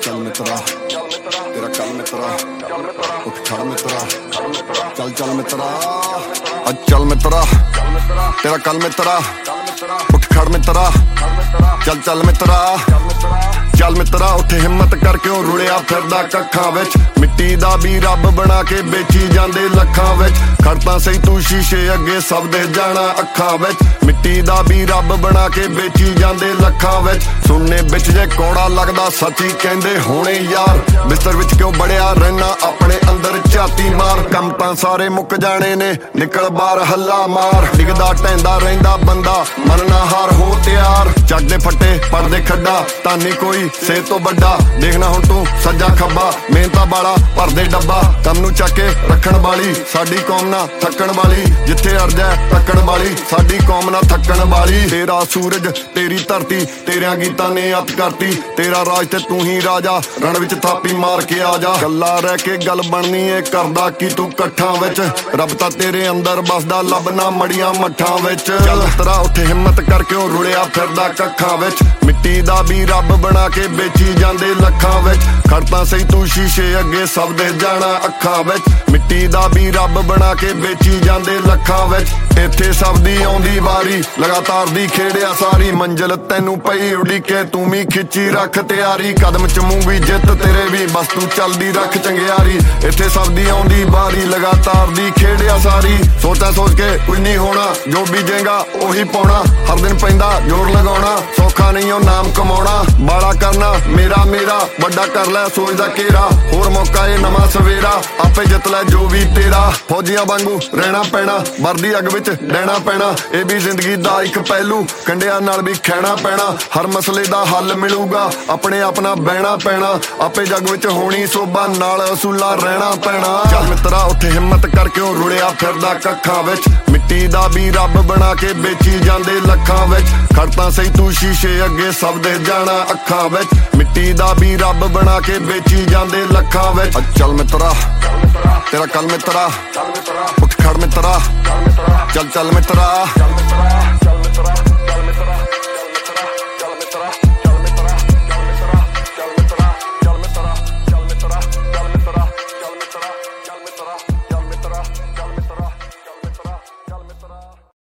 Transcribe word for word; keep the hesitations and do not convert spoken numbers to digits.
चल मित्रा तेरा कल मित्रा उठ खड़ मित्रा चल चल मित्रा चल मित्रा तेरा कल मित्रा उठ खड़ मित्रा चल चल मित्रा चल मित्रा उठ हिम्मत कर क्यों रुड़िया फिरदा कखां विच मिट्टी दा भी रब बना के बेची जांदे लखां विच खड़ता सही तू शीशे अगे सब दे जाना अखां विच मिट्टी दा भी रब बना के बेची जांदे लखां विच सुनने बिच जे कौड़ा लगदा सच्ची कहंदे होने यार बिस्तर विच क्यों बड़िया रहना अपने अंदर झाती मार कम तां सारे मुक जाने ने निकल बाहर हल्ला मार डिगदा टैंदा रहिंदा बंदा मरना हार हो तैयार जग दे फट्टे पड़दे खड्डा तानी कोई से तो बड़ा देखना हुण तू सज्जा खब्बा मेहनता बाला भरदे डब्बा कम नू चक के रखण वाली साडी कौम ना थकण वाली जिथे अर्जा तकण वाली साडी कौम ना थकण वाली तेरा सूरज तेरी धरती तेरियां गीतां ने अत करती तेरा राज ते तू ही राजा रण विच थापी मार के आ जा गल्ला रह के गल बननी है करदा की तू कट्ठां विच रब तां तेरे अंदर बसदा लभना मड़ियां मट्ठां विच चल तरा उठ हिम्मत कर क्यों रुड़िया फिरदा कखां विच मिट्टी दा भी रब बना के बेची जांदे लखां विच खड़ता सही तू शीशे अगे सब दे जाना अखां विच मिट्टी दा भी रब बना के बेची जांदे लखां विच इत्थे सब दी आउंदी वारी लगातार दी खेड़िया सारी मंजिल तैनू पई उड़ीके तू भी खिच्ची रख तैयारी कदम चमूंगी जित तेरे भी बस तू चलदी रख चंगियारी इत्थे सब दी आउंदी वारी लगातार दी खेड़िया सारी सोचा सोच के कुछ नहीं होना जो बीजेगा ओही पाउणा हर दिन पैंदा जोर लगाउणा सौखा नहीं ओ नाम कमाउणा बाला करना मेरा मेरा बड़ा कर लै सोच दा घेरा होर मौका ए नवां सवेरा आपे जित लै जो भी तेरा फौजियां वांगू रहना पैना वर्दी अग विच डैना पैना ए भी जिंदगी दा इक पहलू कंडिया नाल भी खैना पैना हर मसले दा हल मिलूगा अपने अपना बहना पैना आपे जग विच होनी सोबा नाल असूला रहना पैना चल मित्रा उठ हिम्मत कर क्यों रुड़िया फिरदा कखां विच मिट्टी दा भी रब बना के बेची जांदे लखां विच खड़ता सही तू शीशे अगे सब दे जाना अखां विच मिट्टी दा भी रब बना के बेची जांदे लखां विच चल मित्रा तेरा कल मित्रा उठ खड़ मित्रा चल चल मित्रा